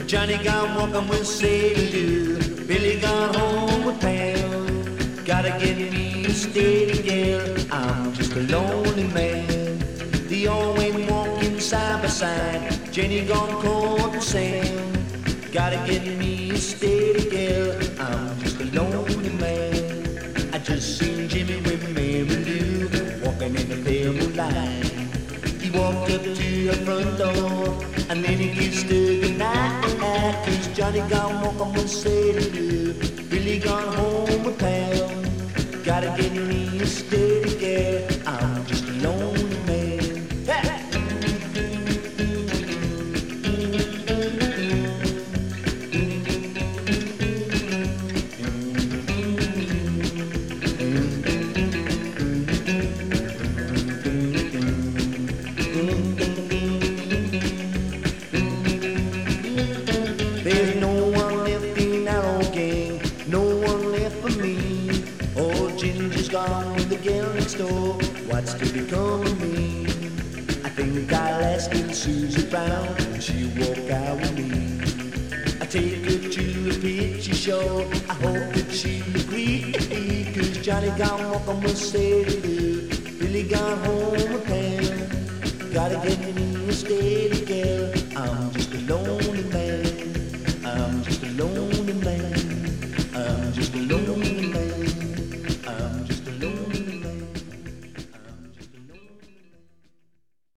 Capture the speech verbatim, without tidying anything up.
Johnny gone walking with Sadie Lou. Billy gone home with Pam. Gotta get me a steady girl. I'm just a lonely man. The old ain't walking side by side. Jenny gone cold and Sam. Gotta get me a steady girl. I'm just a lonely man. I just seen Jimmy with Mary Lou walking in the pale moonlight. He walked up to the front door and then he kissed her goodnight. Cause Johnny gone walking with Sadie Lou. Billy gone home with Pam. Gotta get me a steady girl. I'm just a lonely man. Hey! There's no one left in that old gang, no one left for me. Old Ginger's gone with the girl next door. What's to become of me? I think I'll ask little Susie Brown when she walk out with me. I take her to a picture show. I hope that she'll agree. Cause Johnny gone walking with Sadie Lou. Billy gone home with Pam. Gotta get me a steady girl.